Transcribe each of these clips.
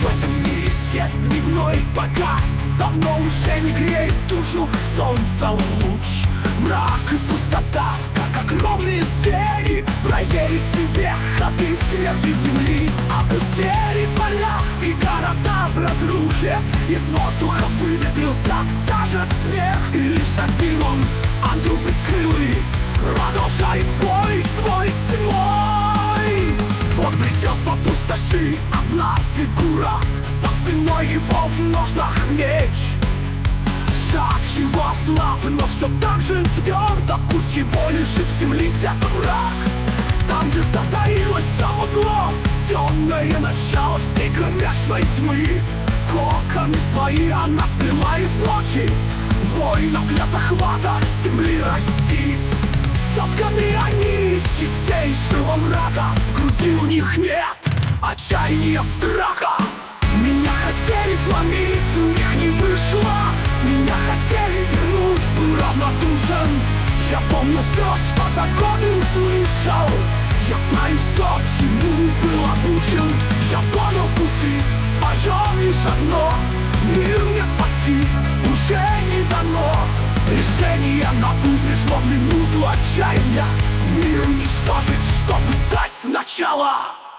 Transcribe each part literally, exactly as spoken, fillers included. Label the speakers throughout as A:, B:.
A: В этом мире свет дневной показ давно уже не греет душу солнца луч. Мрак и пустота, как огромные звери, проели себе ходы в тверди земли. Опустели поля и города в разрухе, из воздуха выветрился даже смех. И лишь один он, ангел бескрылый, продолжает бой свой с тьмой. Вот бредет по пустоши одна фигура, за спиной его в ножнах меч. Шаг его слаб, но все так же твердо, путь его лежит в земли где-то враг. Там, где затаилось само зло, темное начало всей кромешной тьмы. Коконы свои она сплела из ночи, воинов для захвата земли растить. Сотканы они из чистейшего мрака, в груди у них нет отчаяния, страха. Меня хотели сломить, у них не вышло, меня хотели вернуть, был равнодушен. Я помню все, что за годы услышал, я знаю все, чему был обучен. Я понял в пути своем лишь одно: мир мне спаси уже не дано. Решение на путь пришло в минуту отчаяния, мир уничтожить, чтобы дать сначала.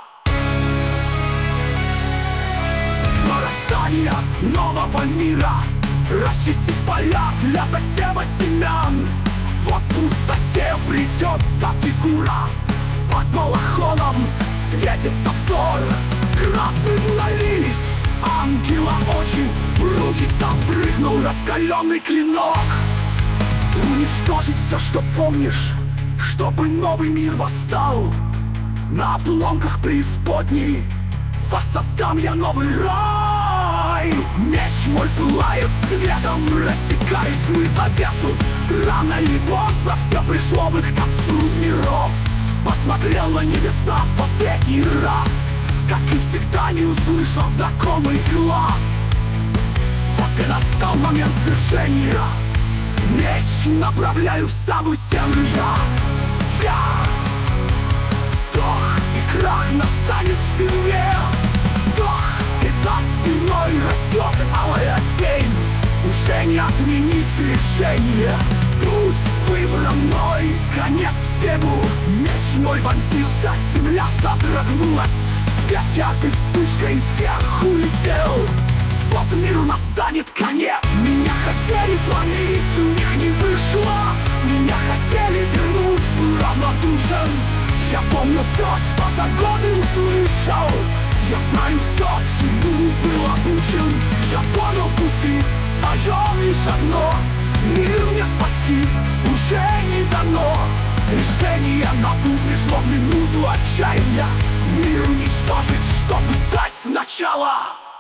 A: Нарастание нового мира, расчистить поля для засева семян. Вот в пустоте придет та фигура, под балахоном светится взор. Красным налились ангела очи, в руки сам прыгнул раскаленный клинок. Уничтожить все, что помнишь, чтобы новый мир восстал. На обломках преисподней воссоздам я новый рай. Меч мой пылает светом, рассекает тьмы завесу. Рано или поздно все пришло в их концу миров. Посмотрел на небеса в последний раз, как и всегда не услышал знакомый глаз. Вот и настал момент свершения, меч направляю в самую землю я. Я вздох, и крах настанет в земле. Вздох, и за спиной растет алая тень. Уже не отменить решение, путь выбран мной, конец всему. Меч мой вонзился, земля содрогнулась, свет яркой вспышкой вверх улетел. Вот миру настанет конец. Меня хотели сломить, у них не вышло, меня хотели вернуть, был равнодушен. Я помню все, что за годы услышал, я знаю все, чему был обучен. Я понял в пути своем лишь одно: мир мне спаси уже не дано. Решение на путь пришло в минуту отчаяния, мир уничтожить, чтобы дать сначала.